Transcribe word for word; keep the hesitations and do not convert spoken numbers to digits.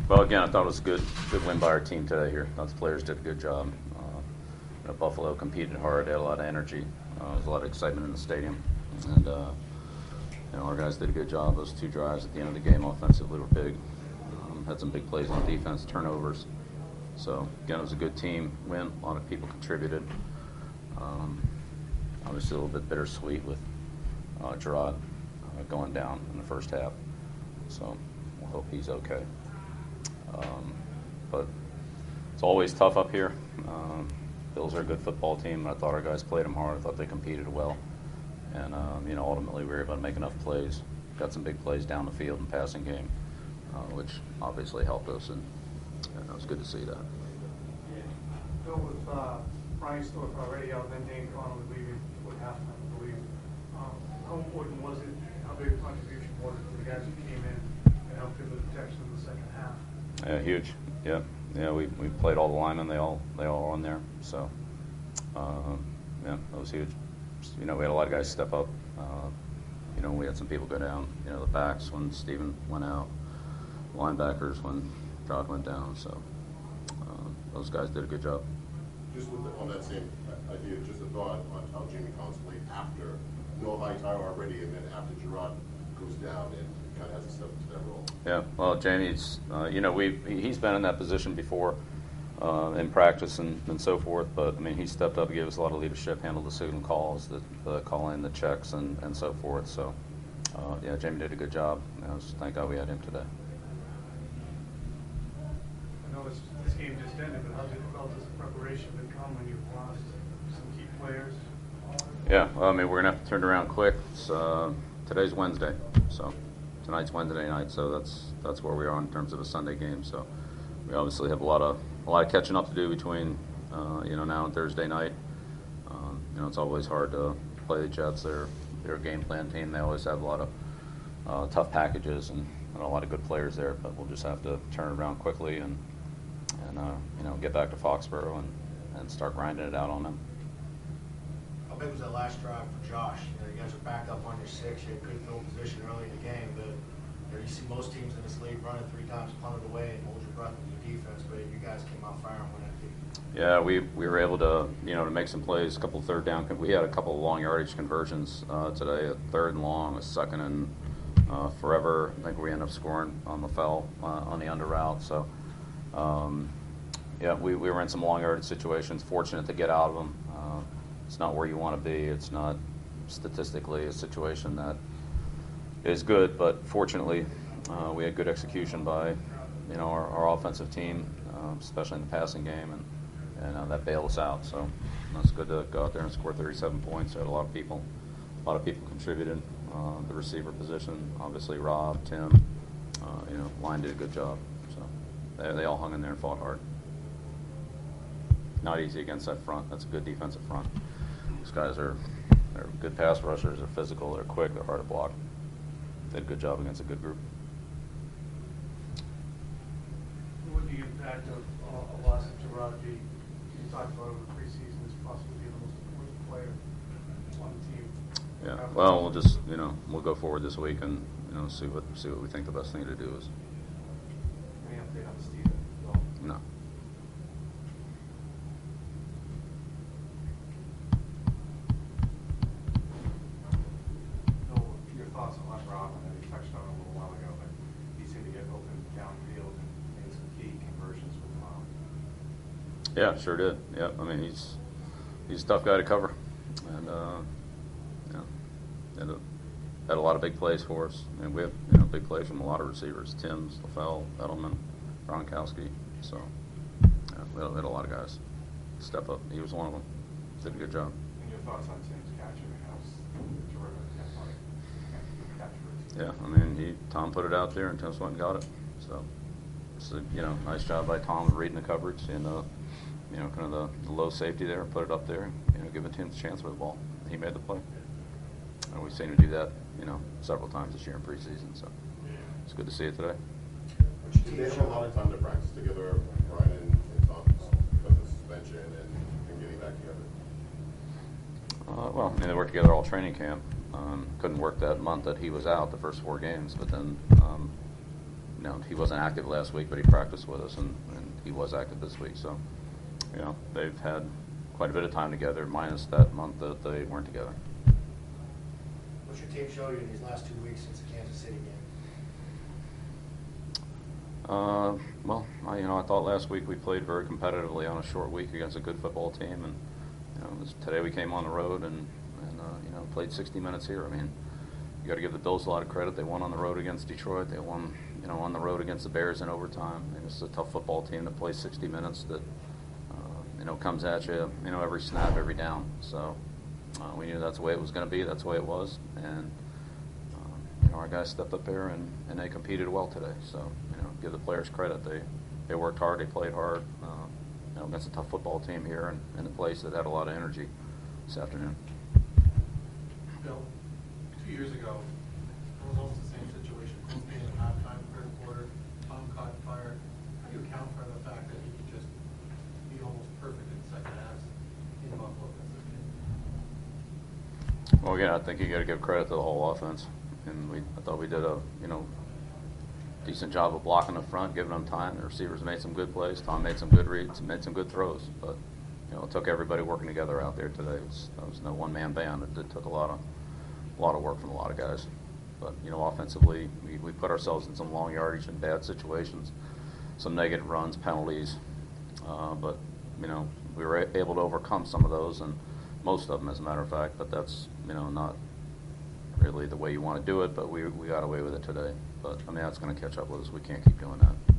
Well, again, I thought it was a good, good win by our team today here. Those players did a good job. Uh, you know, Buffalo competed hard. They had a lot of energy. Uh, there was a lot of excitement in the stadium, and uh, you know, our guys did a good job. Those two drives at the end of the game offensively were big. Um, had some big plays on defense, turnovers. So again, it was a good team win. A lot of people contributed. Um, obviously, a little bit bittersweet with uh, Gerard uh, going down in the first half. So we'll hope he's okay. Um, but it's always tough up here. Um, Bills are a good football team. I thought our guys played them hard. I thought they competed well. And, um, you know, ultimately we were able to make enough plays. Got some big plays down the field in the passing game, uh, which obviously helped us. And, and it was good to see that. Bill, with uh, Brian Stork already out, then Dane Connolly leaving with halftime, I believe. Um, how important was it? How big a contribution was it for the guys who came in and helped in the protection in the second half? Yeah, huge. Yeah, yeah. We, we played all the linemen. They all they all were on there. So, um, yeah, that was huge. You know, we had a lot of guys step up. Uh, you know, we had some people go down. You know, the backs when Steven went out, linebackers when Jock went down. So, uh, those guys did a good job. Just with the, on that same idea, just a thought on how Jamie Constantly after no Hightower already, and then after Gerard goes down and kind of has to step into that role. Yeah, well, Jamie's, uh, you know, we he's been in that position before uh, in practice and, and so forth, but, I mean, he stepped up, gave us a lot of leadership, handled the signal calls, the, the calling, the checks, and, and so forth. So, uh, yeah, Jamie did a good job. You know, just thank God we had him today. I know this, this game just ended, but how difficult has the preparation become when you've lost some key players? Yeah, well, I mean, we're going to have to turn it around quick. It's, uh, today's Wednesday, so tonight's Wednesday night, so that's that's where we are in terms of a Sunday game. So we obviously have a lot of a lot of catching up to do between uh, you know now and Thursday night. Um, you know, it's always hard to play the Jets. They're they're a game plan team. They always have a lot of uh, tough packages and, and a lot of good players there. But we'll just have to turn it around quickly and and uh, you know get back to Foxborough and, and start grinding it out on them. How big was that last drive for Josh? You know, you guys are back up on your six. You had good field position early in the game, but you know, you see most teams in this league running three times, punt it away, and hold your breath with your defense. But you guys came out firing when that game. Yeah, we we were able to you know to make some plays, a couple of third down. We had a couple of long yardage conversions uh, today, a third and long, a second and uh, forever. I think we ended up scoring on the foul uh, on the under route. So um, yeah, we, we were in some long yardage situations. Fortunate to get out of them. Uh, it's not where you want to be. It's not statistically a situation that is good, but fortunately uh, we had good execution by you know our, our offensive team, uh, especially in the passing game, and and uh, that bailed us out. So that's good to go out there and score thirty-seven points. Had a lot of people, a lot of people contributed. Uh, the receiver position, obviously Rob, Tim, uh, you know, line did a good job. So they they all hung in there and fought hard. Not easy against that front. That's a good defensive front. These guys are they're good pass rushers. They're physical. They're quick. They're hard to block. They did a good job against a good group. What would the impact of uh, a loss of Gerard be? You talked about over the preseason as possibly being the most important player on the team. Yeah. Well, we'll just you know we'll go forward this week and you know see what see what we think the best thing to do is. Any update on Steven? No. Your thoughts on Les Rob? I know you touched on it a little while ago, but he seemed to get open downfield and made some key conversions with Tom. Yeah, sure did. Yeah, I mean he's he's a tough guy to cover, and uh, you know, had a, had a lot of big plays for us. And we have you know big plays from a lot of receivers: Timms, LaFell, Edelman, Gronkowski. So yeah, we had, we had a lot of guys step up. He was one of them. Did a good job. And your thoughts on Tim's catch? I mean, that was terrific. Catch. Yeah, I mean, he Tom put it out there, and Tim went and got it. So, it's a, you know, nice job by Tom of reading the coverage and uh, you know, kind of the, the low safety there, put it up there, you know, giving Tim a chance with the ball. He made the play, and we've seen him do that, you know, several times this year in preseason. So, it's good to see it today. Did they have a lot of time to practice together, Brian and, and Tom, because of suspension and, and getting back together? Uh, well, I mean, they worked together all training camp. Um, couldn't work that month that he was out, the first four games, but then, um, you know, he wasn't active last week, but he practiced with us, and, and he was active this week. So, you know, they've had quite a bit of time together, minus that month that they weren't together. What's your team show you in these last two weeks since the Kansas City game? Uh, well, I, you know, I thought last week we played very competitively on a short week against a good football team, and you know, this, today we came on the road and, and uh, you know, played sixty minutes here. I mean, you got to give the Bills a lot of credit. They won on the road against Detroit. They won, you know, on the road against the Bears in overtime. And it's a tough football team to play sixty minutes that, uh, you know, comes at you, you know, every snap, every down. So uh, we knew that's the way it was going to be. That's the way it was, and you know, our guys stepped up there and, and they competed well today. So, you know, give the players credit. They they worked hard. They played hard. Uh, you know, against a tough football team here and in a place that had a lot of energy this afternoon. Bill, two years ago, it was almost the same situation. Colts being at halftime, third quarter, Tom caught fire. How do you account for the fact that he could just be almost perfect in second halves in Buffalo? Well, again, I think you got to give credit to the whole offense. And we, I thought we did a, you know, decent job of blocking up front, giving them time. The receivers made some good plays. Tom made some good reads, made some good throws. But you know, it took everybody working together out there today. It was, it was no one-man band. It, it took a lot of, a lot of work from a lot of guys. But you know, offensively, we, we put ourselves in some long yardage and bad situations, some negative runs, penalties. Uh, but you know, we were able to overcome some of those, and most of them, as a matter of fact. But that's, you know, not really the way you want to do it, but we we got away with it today. But I mean, that's going to catch up with us. We can't keep doing that.